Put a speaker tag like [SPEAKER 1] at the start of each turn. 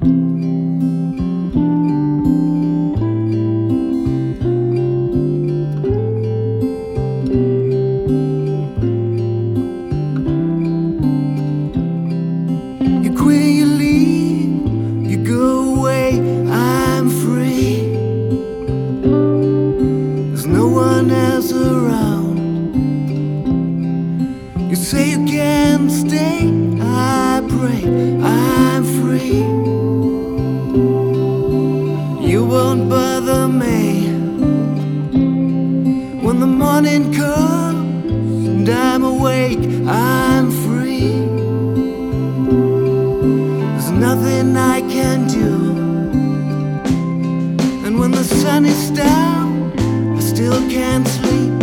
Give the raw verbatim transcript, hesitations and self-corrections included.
[SPEAKER 1] You quit, you leave, you go away, I'm free. There's no one else around. You say you can't stay, I pray, I'm free. You won't bother me when the morning comes and I'm awake, I'm free. There's nothing I can do, and when the sun is down, I still can't sleep.